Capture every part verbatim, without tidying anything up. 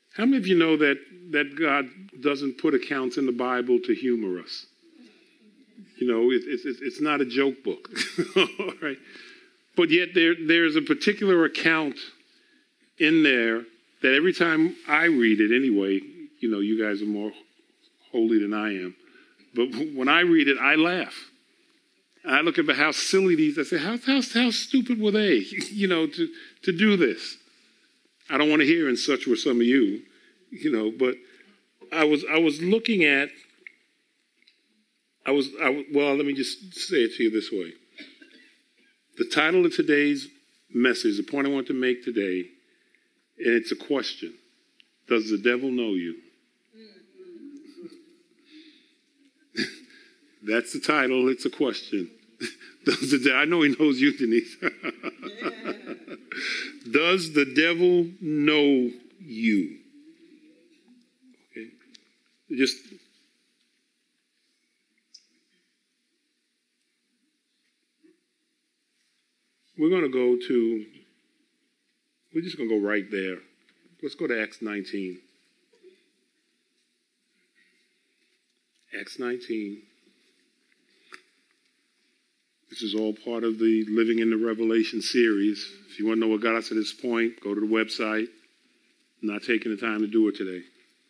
How many of you know that, that God doesn't put accounts in the Bible to humor us? You know, it, it, it's not a joke book. All right. But yet there there's a particular account in there that every time I read it anyway, you know, you guys are more holy than I am. But when I read it, I laugh. I look at how silly these, I say, how, how, how stupid were they, you know, to, to do this? I don't want to hear, and such were some of you, you know, but I was I was looking at, I was, I, well, let me just say it to you this way. The title of today's message, the point I want to make today, and it's a question. Does the devil know you? That's the title. It's a question. Does the de- I know he knows you, Denise. Does the devil know you? Okay. Just we're going to go to. We're just going to go right there. Let's go to Acts nineteen. Acts nineteen. This is all part of the Living in the Revelation series. If you want to know what got us to this point, go to the website. I'm not taking the time to do it today.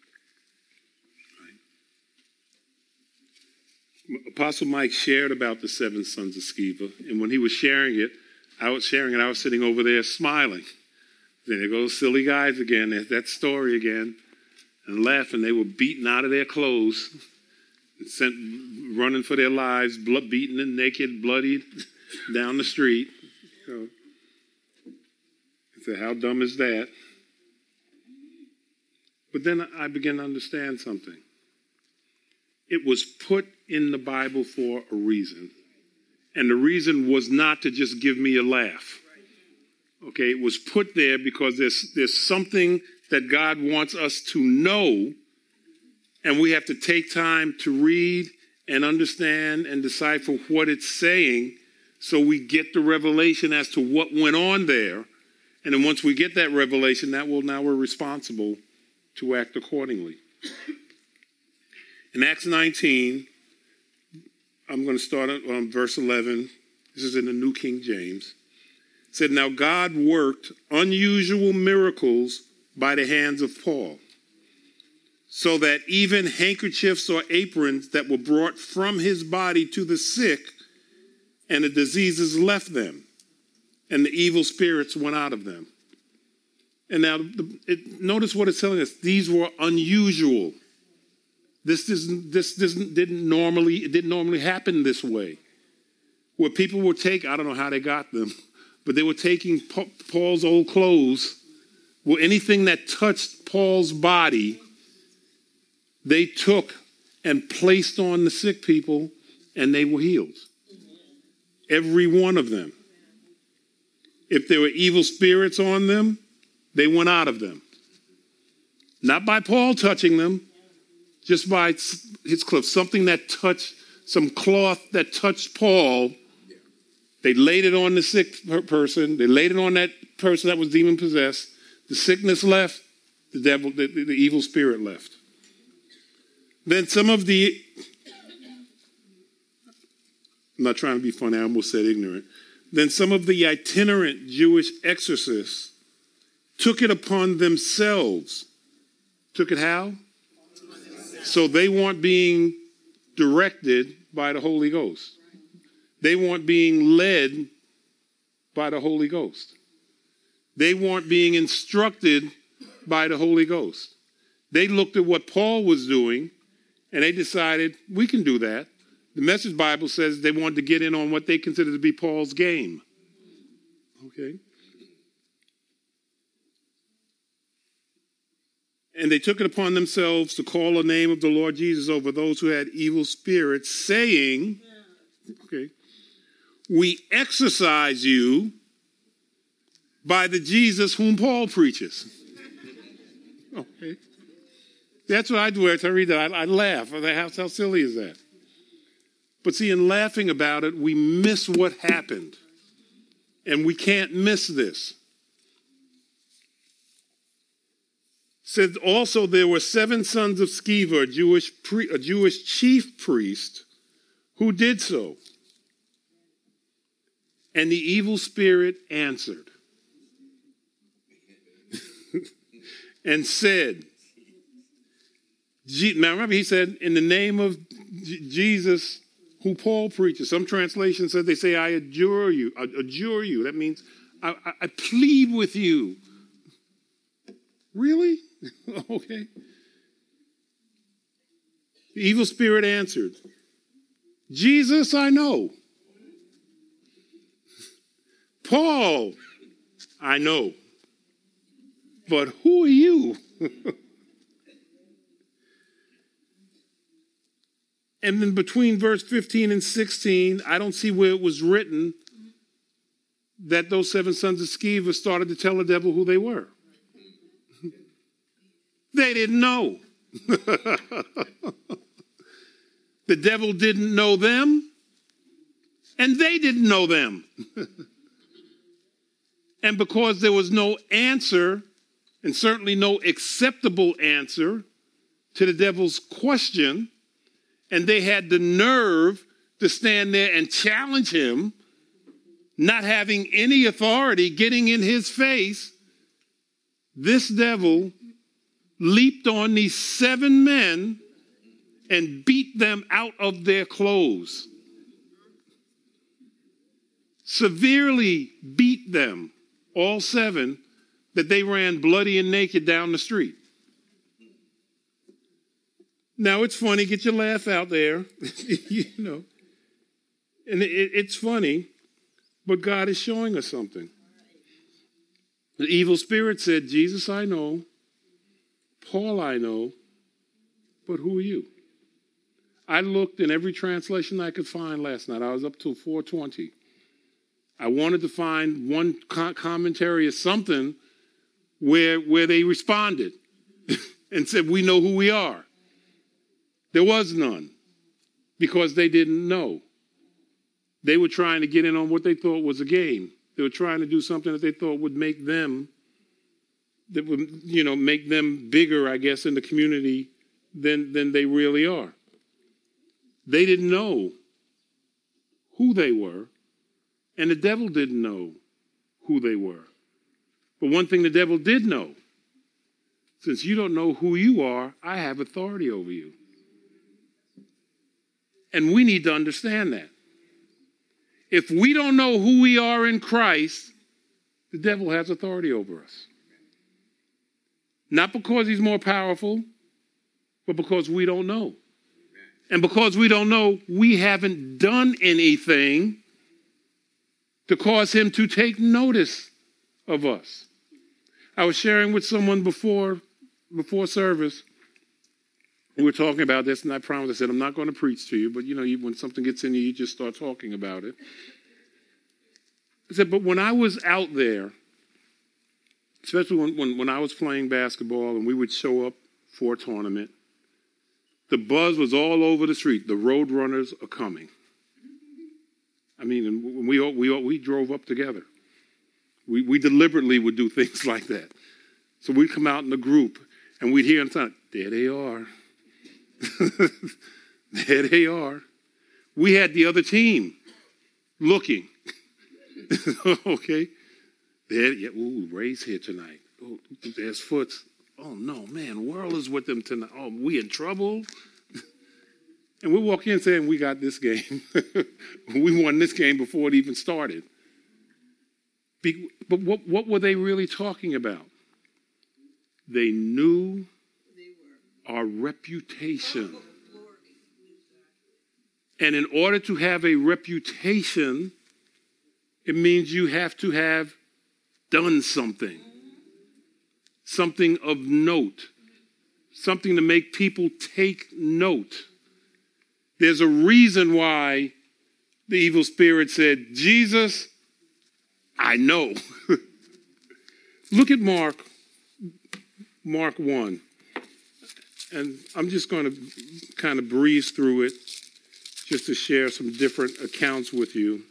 Right. Apostle Mike shared about the seven sons of Sceva, and when he was sharing it, I was sharing it, I was sitting over there smiling. Then there goes silly guys again, there's that story again, and laughing. They were beaten out of their clothes, sent running for their lives, blood, beaten and naked, bloodied down the street. You know, I said, how dumb is that? But then I began to understand something. It was put in the Bible for a reason. And the reason was not to just give me a laugh. Okay, it was put there because there's, there's something that God wants us to know. And we have to take time to read and understand and decipher what it's saying so we get the revelation as to what went on there. And then once we get that revelation, that will now we're responsible to act accordingly. In Acts nineteen, I'm going to start on verse eleven. This is in the New King James. It said, now God worked unusual miracles by the hands of Paul, so that even handkerchiefs or aprons that were brought from his body to the sick, and the diseases left them, and the evil spirits went out of them. And now, it, notice what it's telling us. These were unusual. This isn't. This doesn't. Didn't normally. It didn't normally happen this way. Where people would take. I don't know how they got them, but they were taking Paul's old clothes. Well, anything that touched Paul's body, they took and placed on the sick people, and they were healed. Every one of them. If there were evil spirits on them, they went out of them. Not by Paul touching them, just by his cloth. Something that touched, some cloth that touched Paul, they laid it on the sick person. They laid it on that person that was demon possessed. The sickness left, the devil, the, the evil spirit left. Then some of the, I'm not trying to be funny, I almost said ignorant. Then some of the itinerant Jewish exorcists took it upon themselves. Took it how? So they weren't being directed by the Holy Ghost. They weren't being led by the Holy Ghost. They weren't being instructed by the Holy Ghost. They looked at what Paul was doing, and they decided, we can do that. The Message Bible says they wanted to get in on what they considered to be Paul's game. Okay? And they took it upon themselves to call the name of the Lord Jesus over those who had evil spirits, saying, okay, we exorcise you by the Jesus whom Paul preaches. Okay. That's what I do every time I read that. I, I laugh. How, how silly is that? But see, in laughing about it, we miss what happened. And we can't miss this. Said also there were seven sons of Sceva, a Jewish, pri- a Jewish chief priest, who did so. And the evil spirit answered and said, now remember he said, in the name of J- Jesus, who Paul preaches. Some translations said they say, I adjure you. I adjure you. That means I, I, I plead with you. Really? Okay. The evil spirit answered, Jesus, I know. Paul, I know. But who are you? And then between verse fifteen and sixteen, I don't see where it was written that those seven sons of Sceva started to tell the devil who they were. They didn't know. The devil didn't know them, and they didn't know them. And because there was no answer, and certainly no acceptable answer to the devil's question, and they had the nerve to stand there and challenge him, not having any authority, getting in his face, this devil leaped on these seven men and beat them out of their clothes. Severely beat them, all seven, that they ran bloody and naked down the street. Now, it's funny, get your laugh out there, you know. And it, it's funny, but God is showing us something. The evil spirit said, Jesus, I know. Paul, I know. But who are you? I looked in every translation I could find last night. I was up till four twenty. I wanted to find one co- commentary or something where, where they responded and said, we know who we are. There was none because they didn't know. They were trying to get in on what they thought was a game. They were trying to do something that they thought would make them, that would, you know, make them bigger, I guess, in the community than, than they really are. They didn't know who they were, and the devil didn't know who they were. But one thing the devil did know, since you don't know who you are, I have authority over you. And we need to understand that. If we don't know who we are in Christ, the devil has authority over us. Not because he's more powerful, but because we don't know. And because we don't know, we haven't done anything to cause him to take notice of us. I was sharing with someone before, before service. We were talking about this, and I promised, I said, I'm not going to preach to you, but you know, when something gets in you, you just start talking about it. I said, but when I was out there, especially when, when, when I was playing basketball and we would show up for a tournament, the buzz was all over the street. The road runners are coming. I mean, and we we we drove up together. We we deliberately would do things like that. So we'd come out in a group, and we'd hear inside, there they are. There they are. We had the other team looking. Okay. There, yeah, ooh, Ray's here tonight. Oh, there's Foots. Oh, no, man, World is with them tonight. Oh, we in trouble? And we walk in saying, we got this game. We won this game before it even started. But what, what were they really talking about? They knew our reputation. And in order to have a reputation, it means you have to have done something. Something of note. Something to make people take note. There's a reason why the evil spirit said, Jesus, I know. Look at Mark, Mark one. And I'm just going to kind of breeze through it just to share some different accounts with you.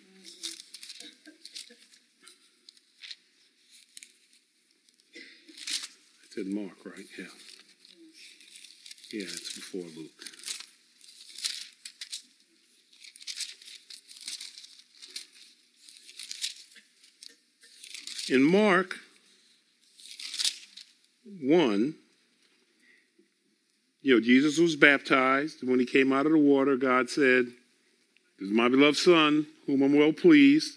I said Mark, right? Yeah. Yeah, it's before Luke. In Mark one, you know, Jesus was baptized. When he came out of the water, God said, "This is my beloved Son, whom I'm well pleased."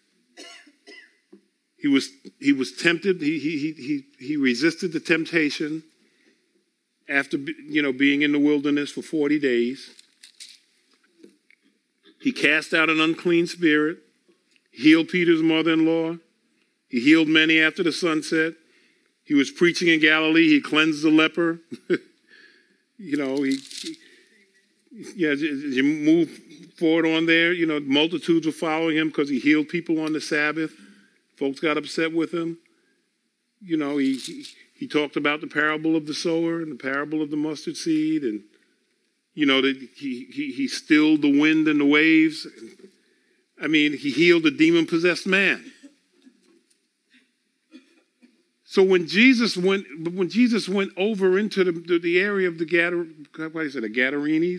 He was he was tempted. He he he he resisted the temptation after, you know, being in the wilderness for forty days. He cast out an unclean spirit, healed Peter's mother-in-law. He healed many after the sunset. He was preaching in Galilee. He cleansed the leper. you know, he, he yeah, as you move forward on there, you know, multitudes were following him because he healed people on the Sabbath. Folks got upset with him. You know, he, he he talked about the parable of the sower and the parable of the mustard seed, and you know that he he he stilled the wind and the waves. I mean, he healed a demon-possessed man. So when Jesus went, when Jesus went over into the, the, the area of the Gadar, what is it, the Gadarenes?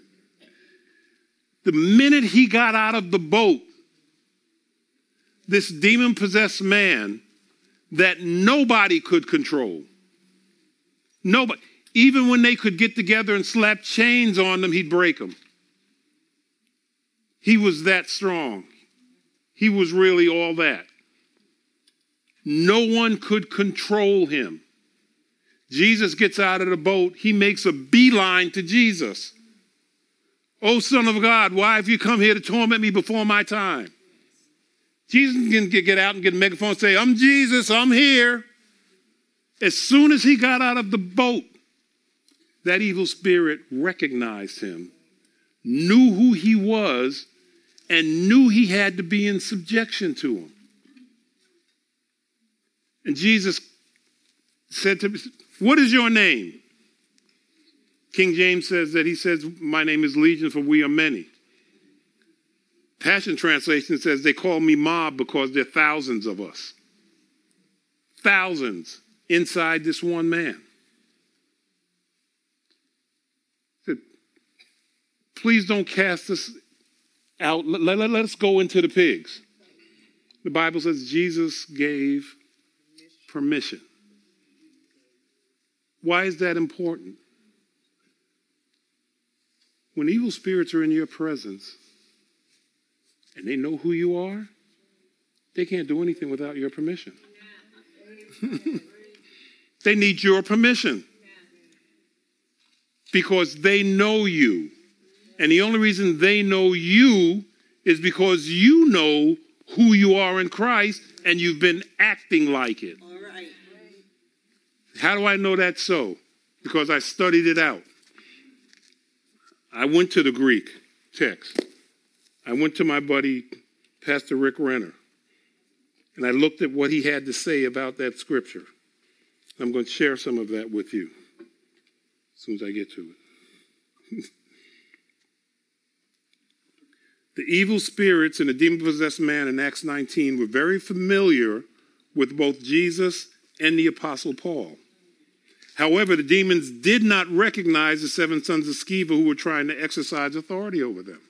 The minute he got out of the boat, this demon-possessed man that nobody could control, nobody, even when they could get together and slap chains on them, he'd break them. He was that strong. He was really all that. No one could control him. Jesus gets out of the boat. He makes a beeline to Jesus. "Oh, Son of God, why have you come here to torment me before my time?" Jesus can get out and get a megaphone and say, "I'm Jesus, I'm here." As soon as he got out of the boat, that evil spirit recognized him, knew who he was, and knew he had to be in subjection to him. And Jesus said to me, "What is your name?" King James says that he says, "My name is Legion, for we are many." Passion Translation says, "They call me mob because there are thousands of us." Thousands inside this one man. He said, "Please don't cast us out. Let, let, let us go into the pigs." The Bible says Jesus gave permission. Why is that important? When evil spirits are in your presence and they know who you are, they can't do anything without your permission. They need your permission because they know you. And the only reason they know you is because you know who you are in Christ and you've been acting like it. How do I know that's so? Because I studied it out. I went to the Greek text. I went to my buddy, Pastor Rick Renner, and I looked at what he had to say about that scripture. I'm going to share some of that with you as soon as I get to it. The evil spirits in the demon-possessed man in Acts nineteen were very familiar with both Jesus and the Apostle Paul. However, the demons did not recognize the seven sons of Sceva who were trying to exercise authority over them.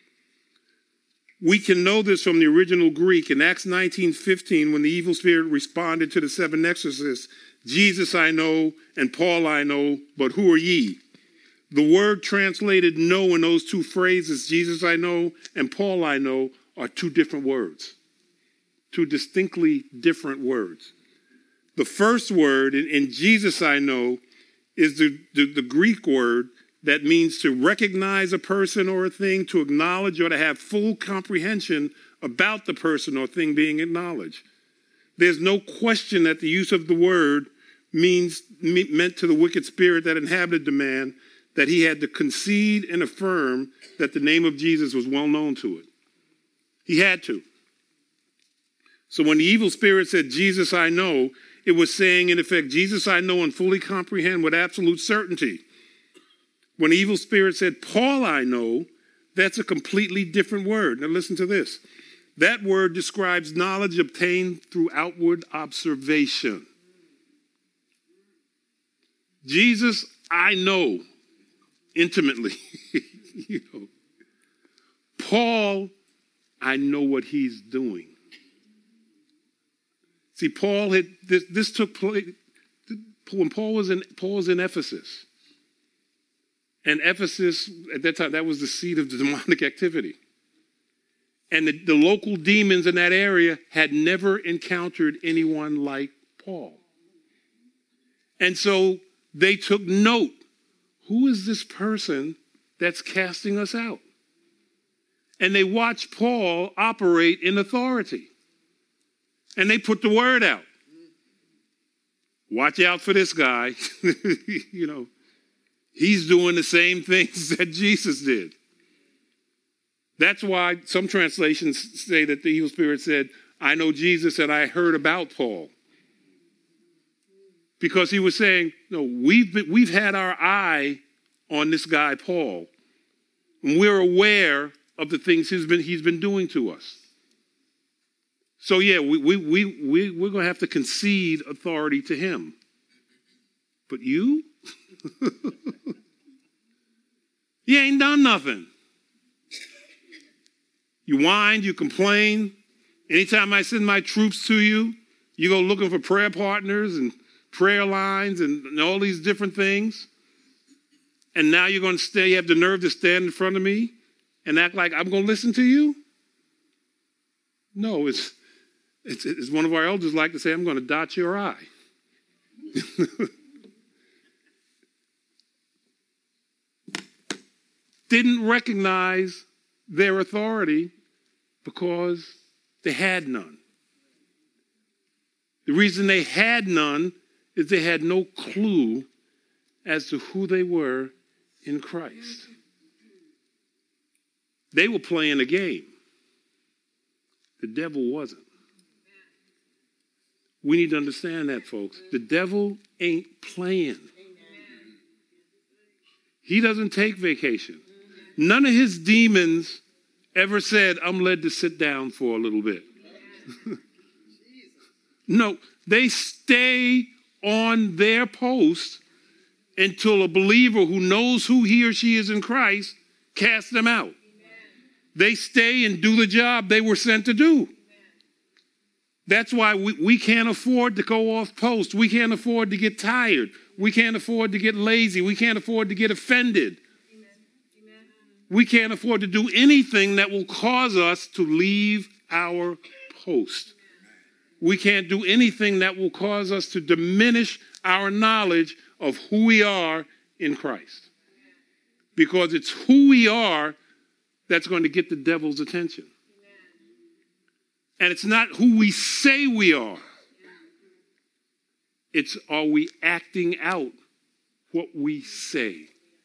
We can know this from the original Greek. In Acts nineteen fifteen, when the evil spirit responded to the seven exorcists, "Jesus I know, and Paul I know, but who are ye?" The word translated "know" in those two phrases, "Jesus I know" and "Paul I know," are two different words. Two distinctly different words. The first word, in, in Jesus I know, is the, the, the Greek word that means to recognize a person or a thing, to acknowledge or to have full comprehension about the person or thing being acknowledged. There's no question that the use of the word means meant to the wicked spirit that inhabited the man that he had to concede and affirm that the name of Jesus was well known to it. He had to. So when the evil spirit said, "Jesus I know," it was saying, in effect, Jesus I know and fully comprehend with absolute certainty. When the evil spirit said, "Paul I know," that's a completely different word. Now listen to this. That word describes knowledge obtained through outward observation. Jesus, I know intimately. You know. Paul, I know what he's doing. See, Paul had this, this took place when Paul was in Paul was in Ephesus. And Ephesus, at that time, that was the seat of the demonic activity. And the, the local demons in that area had never encountered anyone like Paul. And so they took note. Who is this person that's casting us out? And they watched Paul operate in authority. And they put the word out. Watch out for this guy. You know, he's doing the same things that Jesus did. That's why some translations say that the evil spirit said, I know Jesus and I heard about Paul. Because he was saying, no, we've been, we've had our eye on this guy, Paul. And we're aware of the things he's been, he's been doing to us. So yeah, we, we, we, we, we're going to have to concede authority to him. But you? You ain't done nothing. You whine, you complain. Anytime I send my troops to you, you go looking for prayer partners and prayer lines and, and all these different things. And now you're going to stay, you have the nerve to stand in front of me and act like I'm going to listen to you? No, it's, it's, it's one of our elders like to say, I'm going to dot your I. Didn't recognize their authority because they had none. The reason they had none is they had no clue as to who they were in Christ. They were playing a game. The devil wasn't. We need to understand that, folks. The devil ain't playing. He doesn't take vacation. None of his demons ever said, I'm led to sit down for a little bit. No, they stay on their post until a believer who knows who he or she is in Christ casts them out. Amen. They stay and do the job they were sent to do. Amen. That's why we, we can't afford to go off post. We can't afford to get tired. We can't afford to get lazy. We can't afford to get offended. Amen. Amen. We can't afford to do anything that will cause us to leave our post. We can't do anything that will cause us to diminish our knowledge of who we are in Christ. Because it's who we are that's going to get the devil's attention. And it's not who we say we are. It's are we acting out what we say.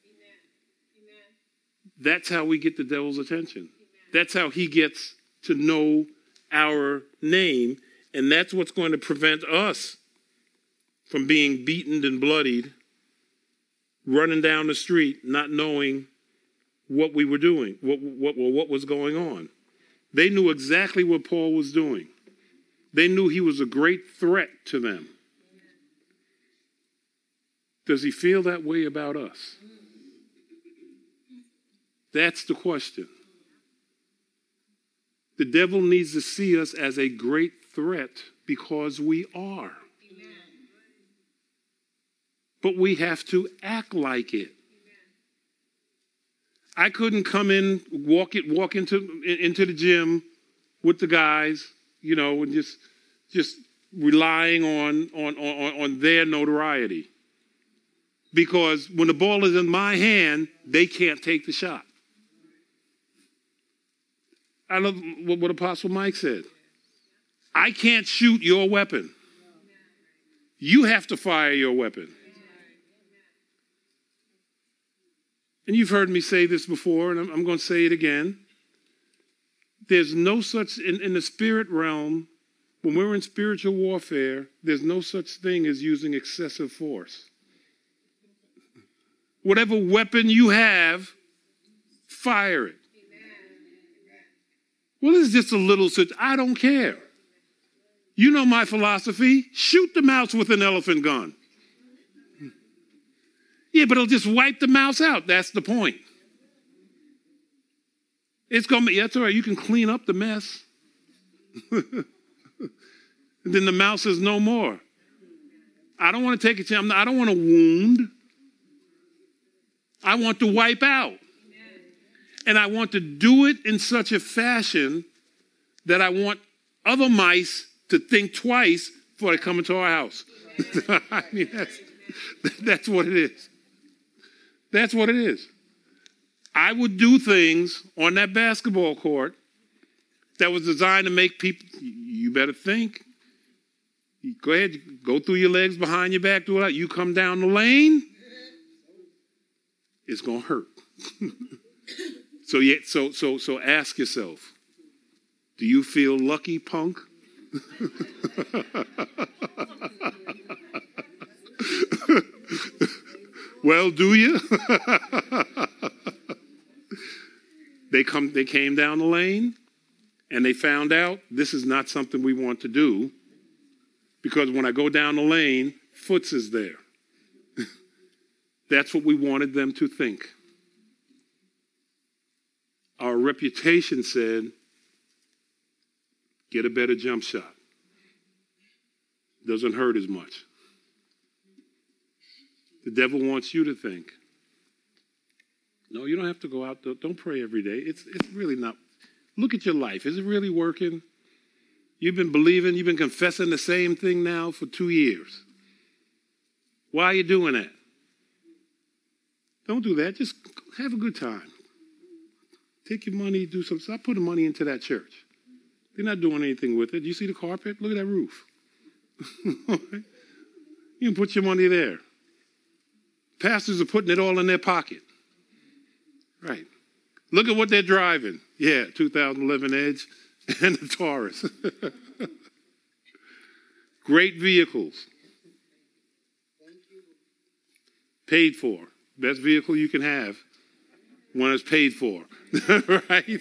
That's how we get the devil's attention. That's how he gets to know our name. And that's what's going to prevent us from being beaten and bloodied, running down the street, not knowing what we were doing, what, what, what was going on. They knew exactly what Paul was doing. They knew he was a great threat to them. Does he feel that way about us? That's the question. The devil needs to see us as a great threat because we are. Amen. But we have to act like it. Amen. I couldn't come in, walk it, walk into into the gym with the guys, you know, and just just relying on on on, on their notoriety. Because when the ball is in my hand, they can't take the shot. I love what Apostle Mike said. I can't shoot your weapon. You have to fire your weapon. And you've heard me say this before, and I'm, I'm going to say it again. There's no such, in, in the spirit realm, when we're in spiritual warfare, there's no such thing as using excessive force. Whatever weapon you have, fire it. Well, it's just a little such, I don't care. You know my philosophy. Shoot the mouse with an elephant gun. Yeah, but it'll just wipe the mouse out. That's the point. It's going to be, that's all right. You can clean up the mess. And then the mouse is no more. I don't want to take a chance. I don't want to wound. I want to wipe out. And I want to do it in such a fashion that I want other mice to think twice before they come into our house. I mean, that's, that's what it is. That's what it is. I would do things on that basketball court that was designed to make people, you better think. Go ahead, go through your legs behind your back, do it out. You come down the lane, it's going to hurt. so, yeah, so, so, so ask yourself, do you feel lucky, punk? Well, do you? They come. They came down the lane, and they found out this is not something we want to do, because when I go down the lane, Foots is there. That's what we wanted them to think. Our reputation said, get a better jump shot. Doesn't hurt as much. The devil wants you to think, no, you don't have to go out. Don't pray every day. It's, it's really not. Look at your life. Is it really working? You've been believing, you've been confessing the same thing now for two years. Why are you doing that? Don't do that. Just have a good time. Take your money, do something. Stop putting money into that church. They're not doing anything with it. Do you see the carpet? Look at that roof. You can put your money there. Pastors are putting it all in their pocket. Right. Look at what they're driving. Yeah, two thousand eleven Edge and the Taurus. Great vehicles. Paid for. Best vehicle you can have when it's paid for. Right?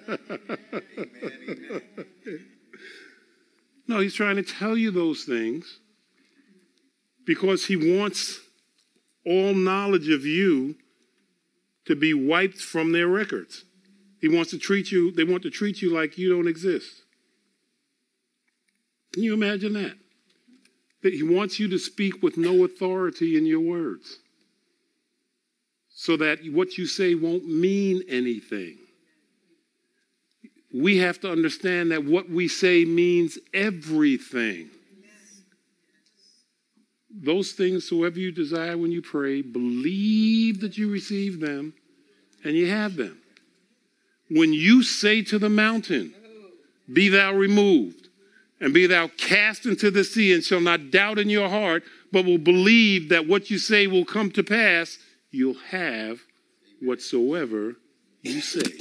No, he's trying to tell you those things because he wants all knowledge of you to be wiped from their records. He wants to treat you, they want to treat you like you don't exist. Can you imagine that? That he wants you to speak with no authority in your words, so that what you say won't mean anything. We have to understand that what we say means everything. Those things, whoever you desire when you pray, believe that you receive them and you have them. When you say to the mountain, be thou removed, and be thou cast into the sea, and shall not doubt in your heart, but will believe that what you say will come to pass, you'll have whatsoever you say.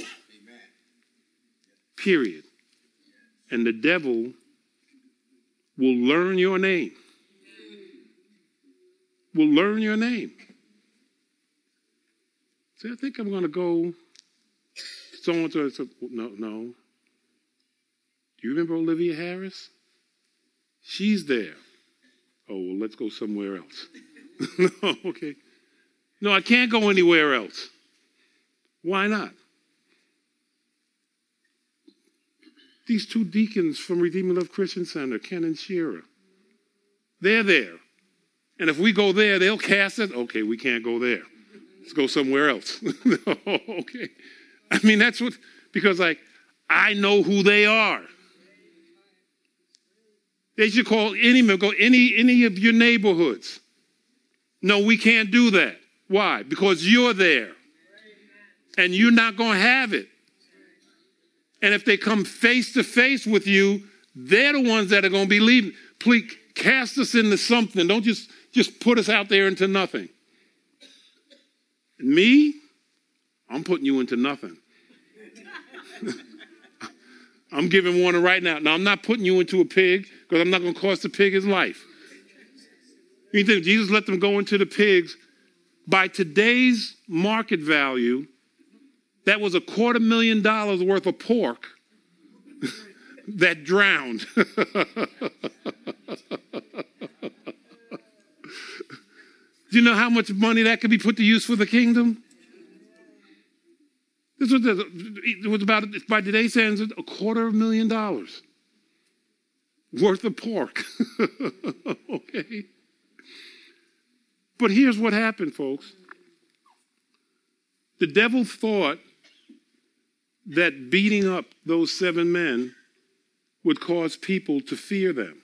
Period. And the devil will learn your name. Will learn your name. Say, I think I'm going to go so-and-so. No, no. Do you remember Olivia Harris? She's there. Oh, well, let's go somewhere else. No, okay. No, I can't go anywhere else. Why not? These two deacons from Redeeming Love Christian Center, Ken and Shira, they're there. And if we go there, they'll cast it. Okay, we can't go there. Let's go somewhere else. Okay. I mean, that's what, because like, I know who they are. They should call any, go any, any of your neighborhoods. No, we can't do that. Why? Because you're there. And you're not going to have it. And if they come face to face with you, they're the ones that are going to be leaving. Please cast us into something. Don't just, just put us out there into nothing. Me, I'm putting you into nothing. I'm giving one right now. Now, I'm not putting you into a pig because I'm not going to cost the pig his life. You think Jesus let them go into the pigs? By today's market value, that was a quarter million dollars worth of pork that drowned. Do you know how much money that could be put to use for the kingdom? This was, it was about, by today's standards, a quarter of a million dollars worth of pork. Okay? But here's what happened, folks. The devil thought that beating up those seven men would cause people to fear them.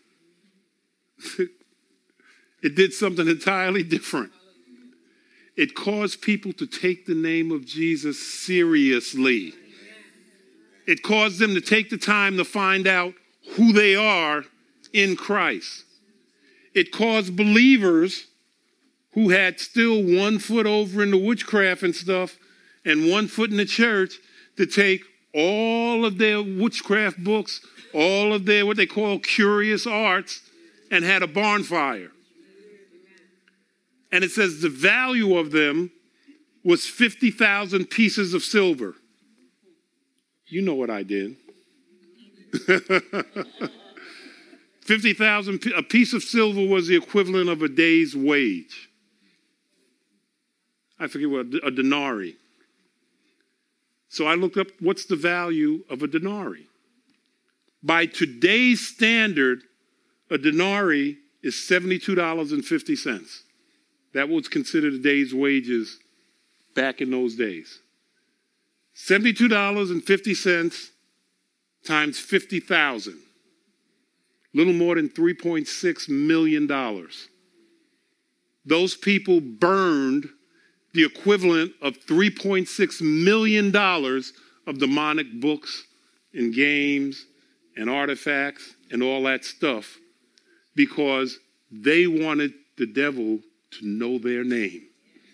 It did something entirely different. It caused people to take the name of Jesus seriously. It caused them to take the time to find out who they are in Christ. It caused believers who had still one foot over in the witchcraft and stuff and one foot in the church to take all of their witchcraft books, all of their what they call curious arts, and had a bonfire. And it says the value of them was fifty thousand pieces of silver. You know what I did. fifty thousand, a piece of silver was the equivalent of a day's wage. I forget what, a denarii. So I looked up what's the value of a denarii. By today's standard, a denarii is seventy-two dollars and fifty cents. That was considered a day's wages back in those days. seventy-two dollars and fifty cents times fifty thousand. Little more than three point six million dollars. Those people burned the equivalent of three point six million dollars of demonic books and games and artifacts and all that stuff because they wanted the devil to know their name.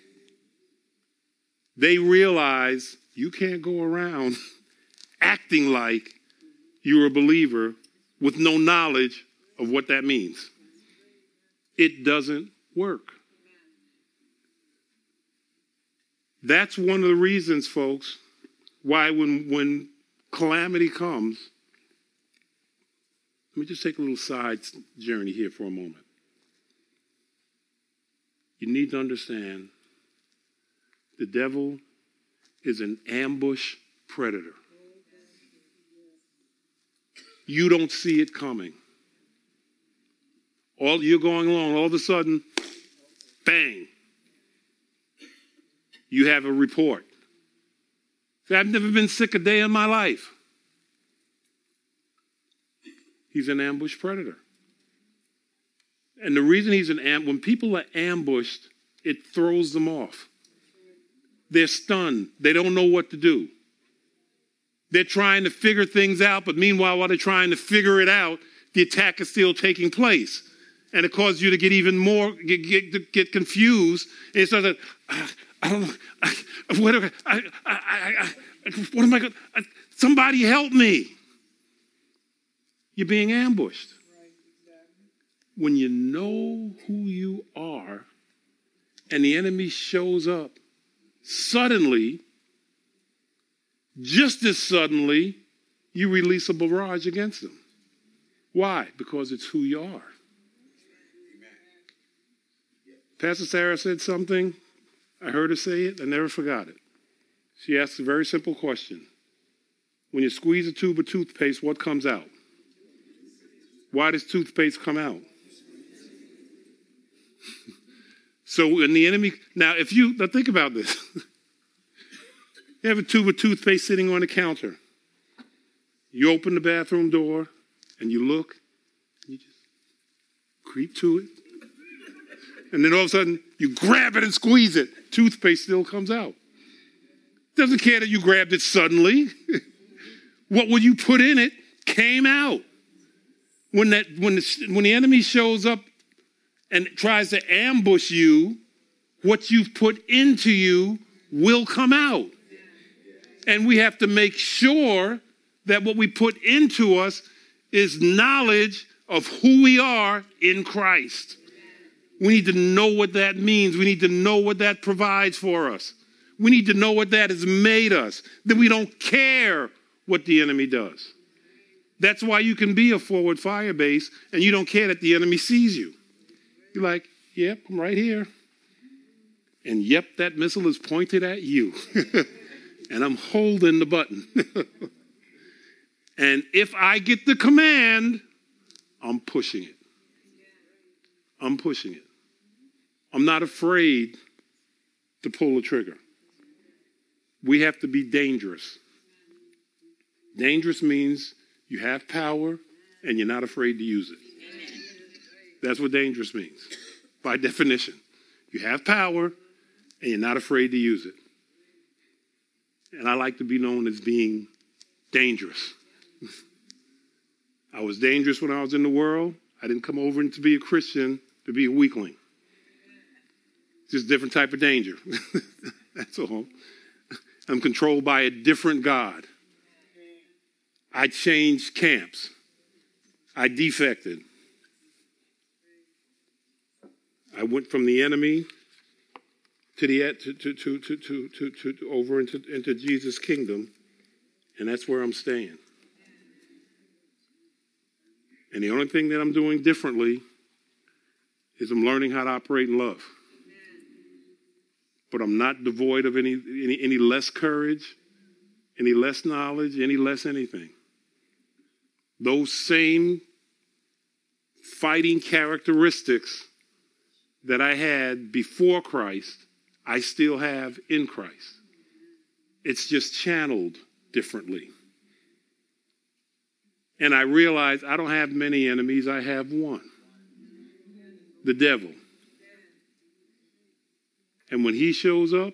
They realized you can't go around acting like you're a believer with no knowledge of what that means. It doesn't work. That's one of the reasons, folks, why when, when calamity comes, let me just take a little side journey here for a moment. You need to understand the devil is an ambush predator. You don't see it coming. All you're going along, all of a sudden, bang. You have a report. See, I've never been sick a day in my life. He's an ambush predator. And the reason he's an ambush, when people are ambushed, it throws them off. They're stunned. They don't know what to do. They're trying to figure things out, but meanwhile, while they're trying to figure it out, the attack is still taking place. And it causes you to get even more, get, get, get confused. And it's like, ah, I don't know. I, what, I, I, I, I, what am I going to... Somebody help me. You're being ambushed. Right, exactly. When you know who you are and the enemy shows up, suddenly, just as suddenly, you release a barrage against them. Why? Because it's who you are. Pastor Sarah said something. I heard her say it. I never forgot it. She asked a very simple question. When you squeeze a tube of toothpaste, what comes out? Why does toothpaste come out? So when the enemy... Now, if you... Now think about this. You have a tube of toothpaste sitting on the counter. You open the bathroom door and you look. And you just creep to it. And then all of a sudden, you grab it and squeeze it. Toothpaste still comes out. Doesn't care that you grabbed it suddenly. What would you put in it came out. When that when the, when the enemy shows up and tries to ambush you, what you've put into you will come out. And we have to make sure that what we put into us is knowledge of who we are in Christ. We need to know what that means. We need to know what that provides for us. We need to know what that has made us. That we don't care what the enemy does. That's why you can be a forward fire base and you don't care that the enemy sees you. You're like, yep, I'm right here. And yep, that missile is pointed at you. And I'm holding the button. And if I get the command, I'm pushing it. I'm pushing it. I'm not afraid to pull the trigger. We have to be dangerous. Dangerous means you have power and you're not afraid to use it. That's what dangerous means, by definition. You have power and you're not afraid to use it. And I like to be known as being dangerous. I was dangerous when I was in the world. I didn't come over to be a Christian to be a weakling. Just a different type of danger. That's all. I'm controlled by a different God. I changed camps. I defected. I went from the enemy to the to to to to to, to, to over into, into Jesus' kingdom, and that's where I'm staying. And the only thing that I'm doing differently is I'm learning how to operate in love. But I'm not devoid of any, any, any less courage, any less knowledge, any less anything. Those same fighting characteristics that I had before Christ, I still have in Christ. It's just channeled differently. And I realize I don't have many enemies, I have one. The devil. And when he shows up,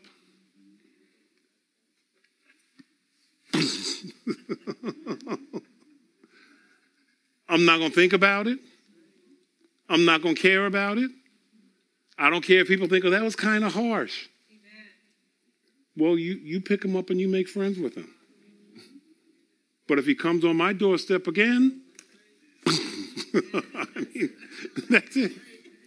I'm not going to think about it. I'm not going to care about it. I don't care if people think, oh, that was kind of harsh. Amen. Well, you, you pick him up and you make friends with him. But if he comes on my doorstep again, I mean, that's it.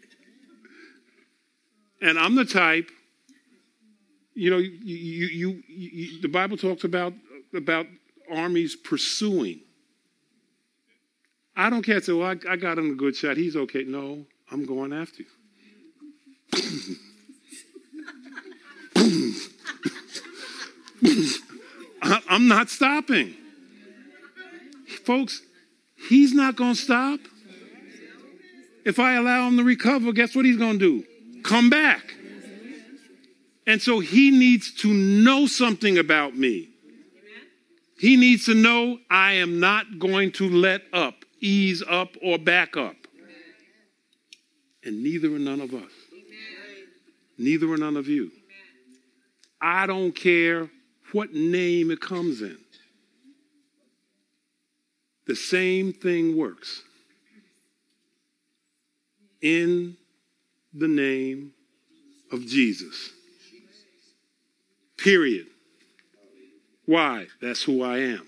And I'm the type, you know, you, you, you, you, the Bible talks about, about armies pursuing. I don't care. Say, well, I, I got him a good shot. He's okay. No, I'm going after you. I, I'm not stopping. Folks, he's not going to stop. If I allow him to recover, guess what he's going to do? Come back. And so he needs to know something about me. He needs to know I am not going to let up, ease up, or back up. And neither are none of us. Neither are none of you. I don't care what name it comes in. The same thing works. In the name of Jesus. Period. Why? That's who I am.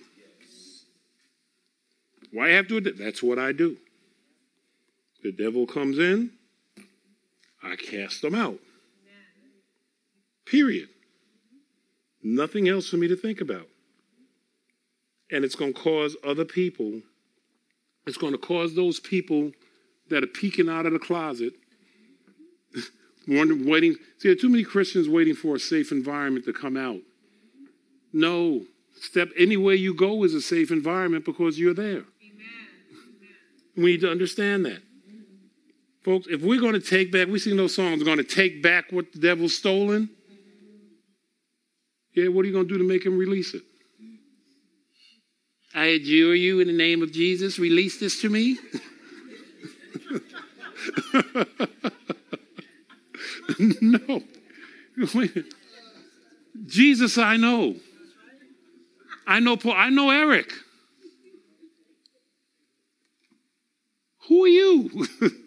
Why I have to do it? That's what I do. The devil comes in, I cast him out. Period. Nothing else for me to think about. And it's going to cause other people, it's going to cause those people that are peeking out of the closet, waiting. See, there are too many Christians waiting for a safe environment to come out. No. Step anywhere you go is a safe environment because you're there. Amen. We need to understand that. Folks, if we're going to take back, we sing those songs, we're going to take back what the devil's stolen. Yeah, what are you going to do to make him release it? I adjure you in the name of Jesus, release this to me. No. Jesus, I know. I know Paul. I know Eric. Who are you?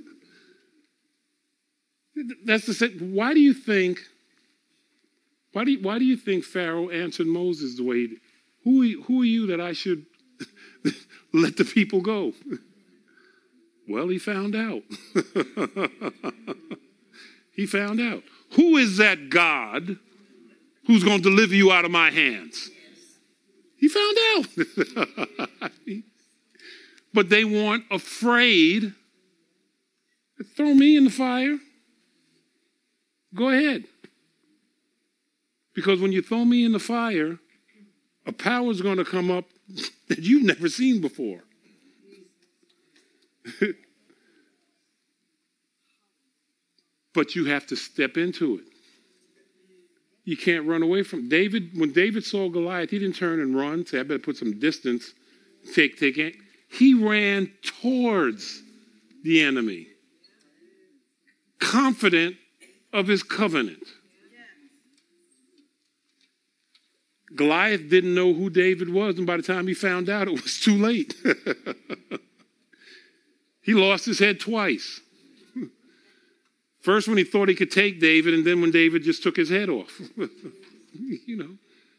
That's the same. Why do you think? Why do you, why do you think Pharaoh answered Moses the way he did? Who are you, who are you that I should let the people go? Well, he found out. He found out. Who is that God who's going to deliver you out of my hands? He found out. But they weren't afraid. Throw me in the fire. Go ahead. Because when you throw me in the fire, a power is going to come up that you've never seen before. But you have to step into it. You can't run away from it. David. When David saw Goliath, he didn't turn and run, say, I better put some distance. Take, take it. He ran towards the enemy, confident of his covenant. Goliath didn't know who David was, and by the time he found out, it was too late. He lost his head twice. First when he thought he could take David, and then when David just took his head off. You know.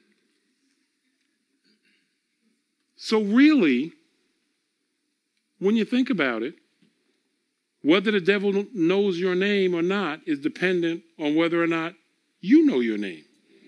So really, when you think about it, whether the devil knows your name or not is dependent on whether or not you know your name.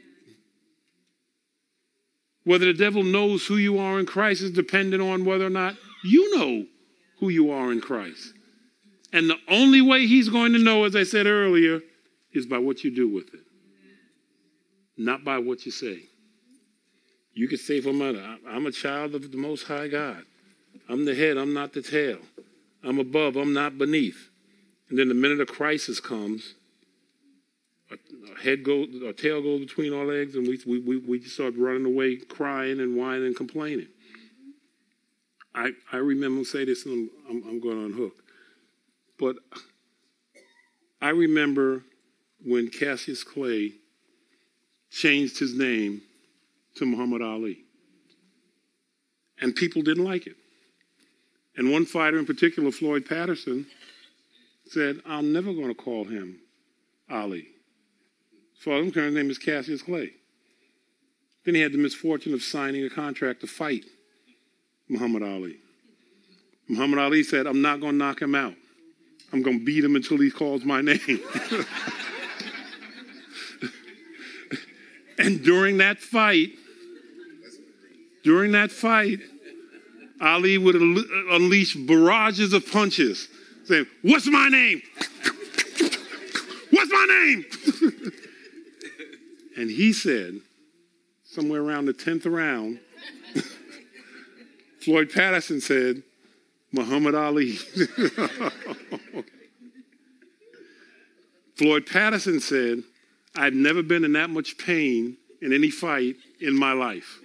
Whether the devil knows who you are in Christ is dependent on whether or not you know who you are in Christ. And the only way he's going to know, as I said earlier, is by what you do with it. Not by what you say. You could say, from mother, I'm a child of the Most High God. I'm the head, I'm not the tail. I'm above, I'm not beneath. And then the minute a crisis comes, our head goes, our tail goes between our legs, and we we we, we start running away, crying and whining and complaining. I I remember, say this, and I'm, I'm, I'm going to unhook. But I remember when Cassius Clay changed his name to Muhammad Ali. And people didn't like it. And one fighter in particular, Floyd Patterson, said, I'm never going to call him Ali. As far as I'm concerned, his name is Cassius Clay. Then he had the misfortune of signing a contract to fight Muhammad Ali. Muhammad Ali said, I'm not going to knock him out. I'm going to beat him until he calls my name. And during that fight, during that fight, Ali would unleash barrages of punches, saying, what's my name? What's my name? And he said, somewhere around the tenth round, Floyd Patterson said, Muhammad Ali. Floyd Patterson said, I've never been in that much pain in any fight in my life.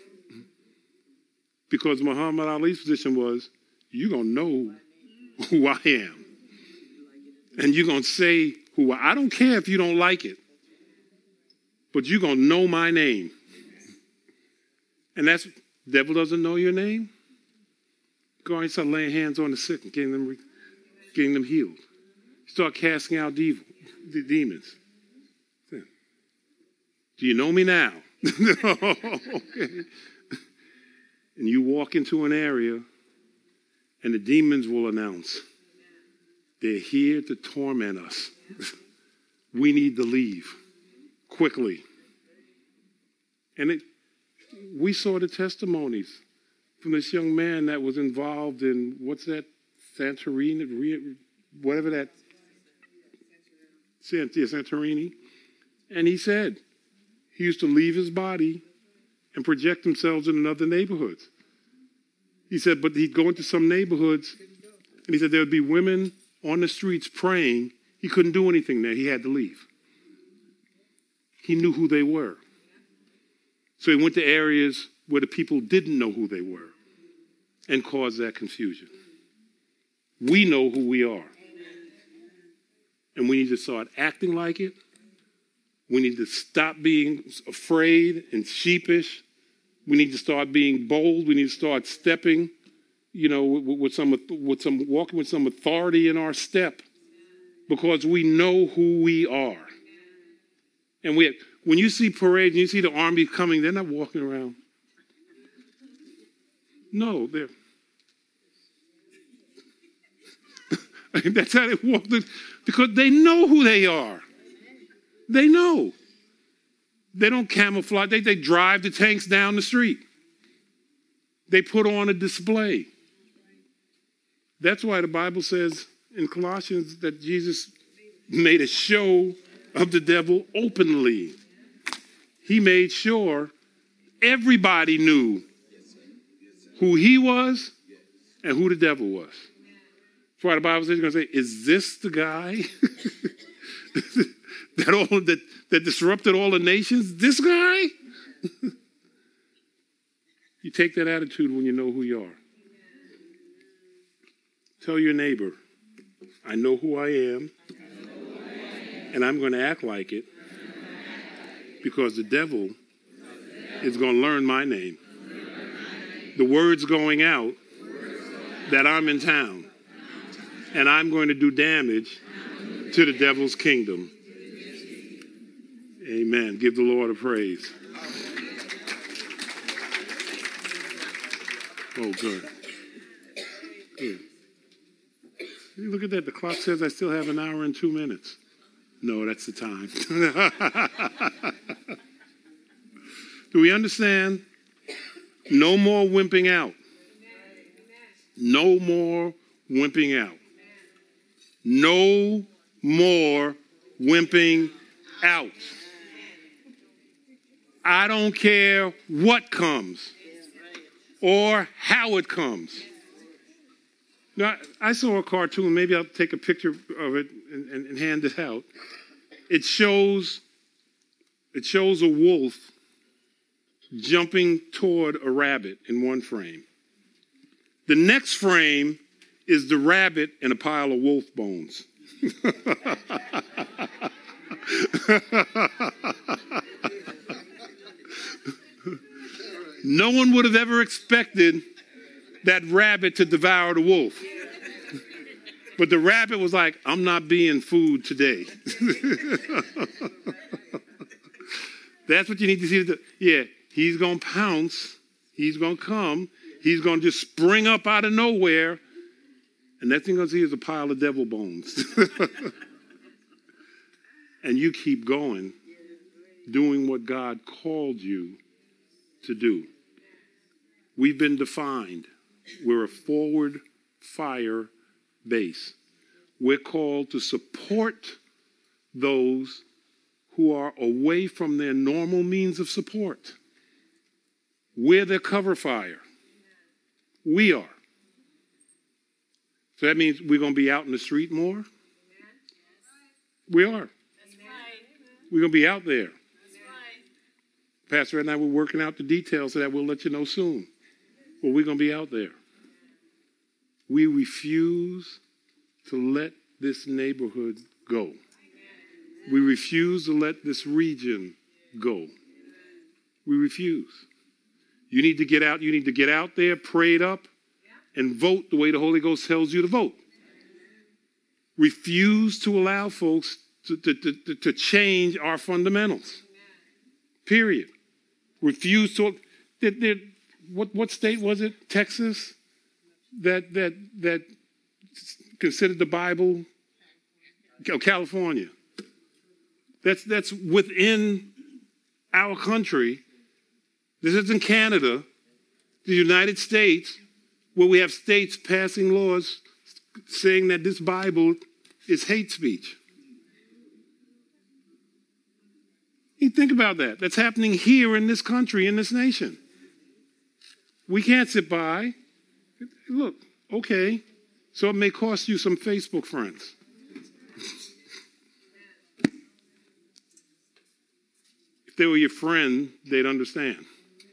Because Muhammad Ali's position was, you're going to know who I am. And you're going to say who I am. I don't care if you don't like it. But you're going to know my name. And that's, the devil doesn't know your name. Go and start laying hands on the sick and getting them, getting them healed. Start casting out devil, the demons. Do you know me now? Okay. And you walk into an area and the demons will announce, they're here to torment us. We need to leave quickly. And it, we saw the testimonies from this young man that was involved in, what's that, Santorini, whatever that, Santorini. And he said he used to leave his body and project themselves in other neighborhoods. He said, but he'd go into some neighborhoods, and he said there would be women on the streets praying. He couldn't do anything there. He had to leave. He knew who they were. So he went to areas where the people didn't know who they were and caused that confusion. We know who we are. And we need to start acting like it. We need to stop being afraid and sheepish. We need to start being bold. We need to start stepping, you know, with, with some, with some, walking with some authority in our step, because we know who we are. And we, have, when you see parades and you see the army coming, they're not walking around. No, they're. That's how they walk, because they know who they are. They know. They don't camouflage. They, they drive the tanks down the street. They put on a display. That's why the Bible says in Colossians that Jesus made a show of the devil openly. He made sure everybody knew who he was and who the devil was. That's why the Bible says, he's going to say, is this the guy that, all, that, that disrupted all the nations? This guy? You take that attitude when you know who you are. Tell your neighbor, I know who I am, and I'm going to act like it because the devil is going to learn my name. The word's going out that I'm in town, and I'm going to do damage to the devil's kingdom. Amen. Give the Lord a praise. Oh, good. Good. Look at that. The clock says I still have an hour and two minutes. No, that's the time. Do we understand? No more wimping out. No more wimping out. No more wimping out. I don't care what comes or how it comes. Now, I saw a cartoon. Maybe I'll take a picture of it and, and, and hand it out. It shows, it shows a wolf jumping toward a rabbit in one frame. The next frame is the rabbit in a pile of wolf bones. No one would have ever expected that rabbit to devour the wolf. But the rabbit was like, I'm not being food today. That's what you need to see. Yeah, he's going to pounce. He's going to come. He's going to just spring up out of nowhere. And next thing you're going to see is a pile of devil bones. And you keep going, doing what God called you to do. We've been defined. We're a forward fire base. We're called to support those who are away from their normal means of support. We're their cover fire. We are. So that means we're going to be out in the street more? We are. We're going to be out there. Pastor and I were working out the details of that. We'll let you know soon. But we're going to be out there. We refuse to let this neighborhood go. We refuse to let this region go. We refuse. You need to get out. You need to get out there, pray it up, and vote the way the Holy Ghost tells you to vote. Refuse to allow folks to, to, to, to change our fundamentals. Period. Refuse to. They're, they're, what what state was it? Texas, that that that considered the Bible. Oh, California. That's that's within our country. This isn't Canada, the United States, where we have states passing laws saying that this Bible is hate speech. You think about that. That's happening here in this country, in this nation. We can't sit by. Look, okay, so it may cost you some Facebook friends. If they were your friend, they'd understand.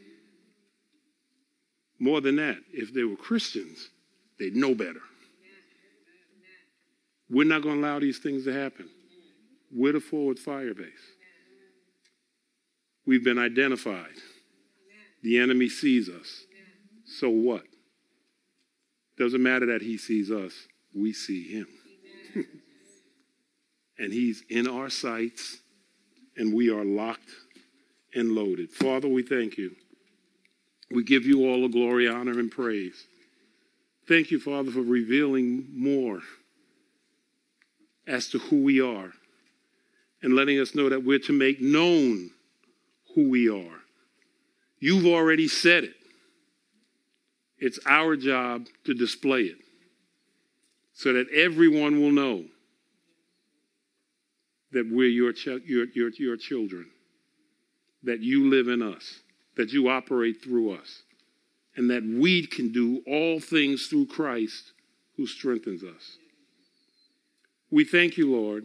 More than that, if they were Christians, they'd know better. We're not going to allow these things to happen. We're the forward fire base. We've been identified. The enemy sees us. So what? Doesn't matter that he sees us. We see him. And he's in our sights, and we are locked and loaded. Father, we thank you. We give you all the glory, honor, and praise. Thank you, Father, for revealing more as to who we are and letting us know that we're to make known who we are. You've already said it. It's our job to display it so that everyone will know that we're your, ch- your, your, your children. that you live in us, that you operate through us, and that we can do all things through Christ who strengthens us. We thank you, Lord,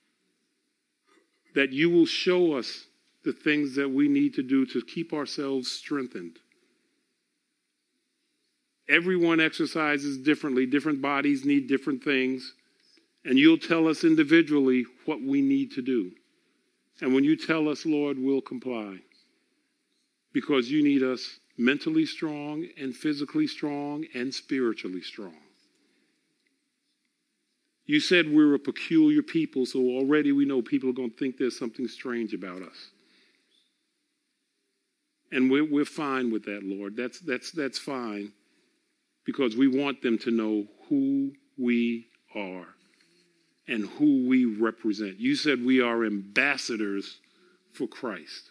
that you will show us the things that we need to do to keep ourselves strengthened. Everyone exercises differently. Different bodies need different things. And you'll tell us individually what we need to do. And when you tell us, Lord, we'll comply. Because you need us mentally strong and physically strong and spiritually strong. You said we're a peculiar people, so already we know people are going to think there's something strange about us. And we're, we're fine with that, Lord. That's, that's, that's fine. Because we want them to know who we are and who we represent. You said we are ambassadors for Christ.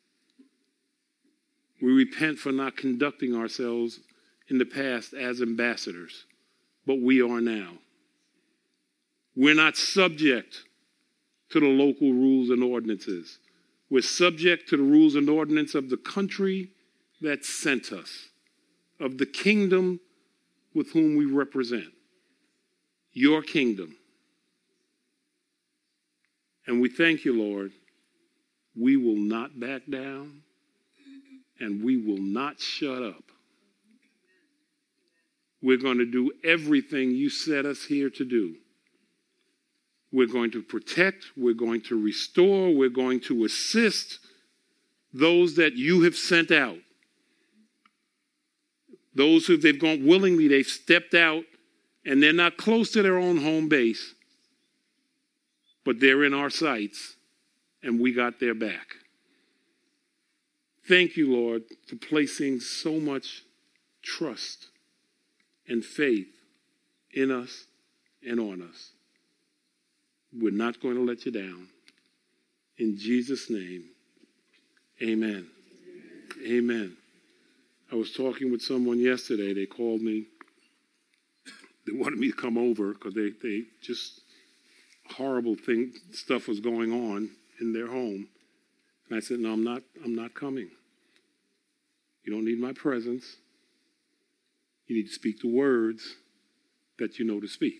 We repent for not conducting ourselves in the past as ambassadors, but we are now. We're not subject to the local rules and ordinances. We're subject to the rules and ordinance of the country that sent us, of the kingdom with whom we represent. Your kingdom. And we thank you, Lord. We will not back down and we will not shut up. We're going to do everything you set us here to do. We're going to protect, we're going to restore, we're going to assist those that you have sent out. Those who they've gone willingly, they've stepped out and they're not close to their own home base, but they're in our sights and we got their back. Thank you, Lord, for placing so much trust and faith in us and on us. We're not going to let you down. In Jesus' name, amen. Amen. Amen. I was talking with someone yesterday. They called me. They wanted me to come over because they, they just horrible thing stuff was going on in their home. And I said, no, I'm not, I'm not coming. You don't need my presence. You need to speak the words that you know to speak.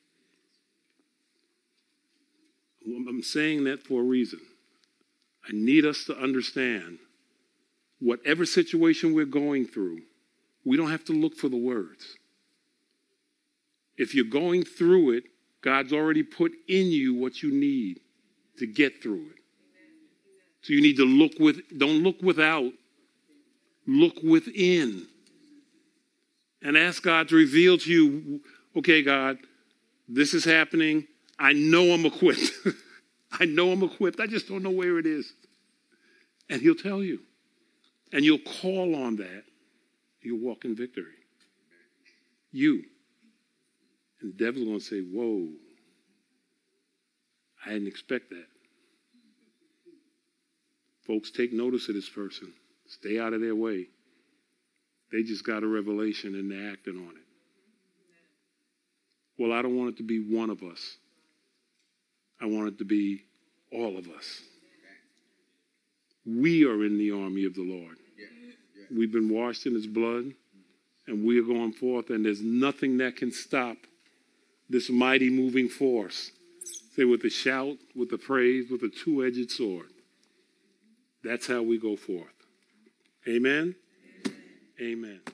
I'm saying that for a reason. I need us to understand whatever situation we're going through, we don't have to look for the words. If you're going through it, God's already put in you what you need to get through it. So you need to look with, don't look without, look within. And ask God to reveal to you, okay, God, this is happening. I know I'm equipped. I know I'm equipped. I just don't know where it is. And he'll tell you. And you'll call on that. You'll walk in victory. You. And the devil's going to say, whoa, I didn't expect that. Folks, take notice of this person. Stay out of their way. They just got a revelation and they're acting on it. Well, I don't want it to be one of us. I want it to be all of us. We are in the army of the Lord. We've been washed in his blood, and we are going forth, and there's nothing that can stop this mighty moving force. Say, with a shout, with a praise, with a two-edged sword. That's how we go forth. Amen? Amen. Amen.